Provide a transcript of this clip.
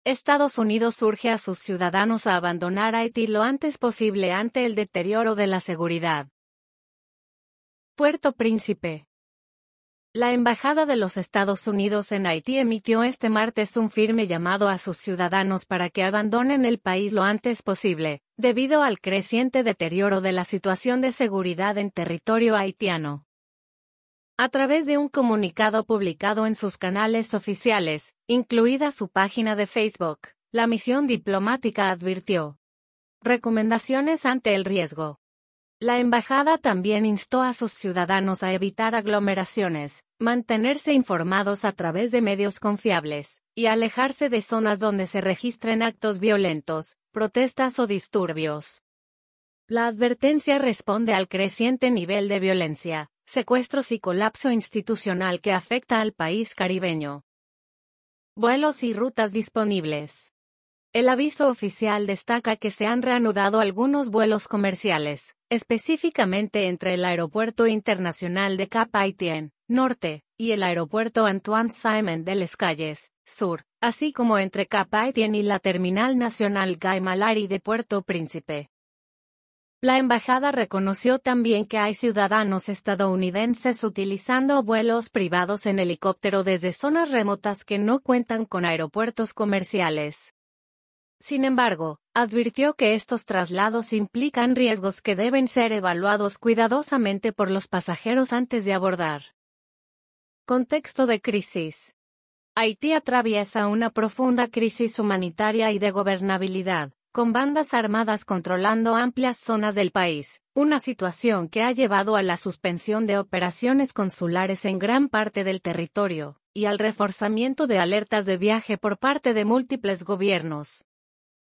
Estados Unidos urge a sus ciudadanos a abandonar Haití lo antes posible ante el deterioro de la seguridad. Puerto Príncipe. La Embajada de los Estados Unidos en Haití emitió este martes un firme llamado a sus ciudadanos para que abandonen el país lo antes posible, debido al creciente deterioro de la situación de seguridad en territorio haitiano. A través de un comunicado publicado en sus canales oficiales, incluida su página de Facebook, la misión diplomática advirtió recomendaciones ante el riesgo. La embajada también instó a sus ciudadanos a evitar aglomeraciones, mantenerse informados a través de medios confiables, y alejarse de zonas donde se registren actos violentos, protestas o disturbios. La advertencia responde al creciente nivel de violencia, secuestros y colapso institucional que afecta al país caribeño. Vuelos y rutas disponibles. El aviso oficial destaca que se han reanudado algunos vuelos comerciales, específicamente entre el Aeropuerto Internacional de Cap-Haitien, Norte, y el Aeropuerto Antoine-Simon de Les Cayes, Sur, así como entre Cap-Haitien y la Terminal Nacional Guy Malari de Puerto Príncipe. La embajada reconoció también que hay ciudadanos estadounidenses utilizando vuelos privados en helicóptero desde zonas remotas que no cuentan con aeropuertos comerciales. Sin embargo, advirtió que estos traslados implican riesgos que deben ser evaluados cuidadosamente por los pasajeros antes de abordar. Contexto de crisis. Haití atraviesa una profunda crisis humanitaria y de gobernabilidad, con bandas armadas controlando amplias zonas del país, una situación que ha llevado a la suspensión de operaciones consulares en gran parte del territorio, y al reforzamiento de alertas de viaje por parte de múltiples gobiernos.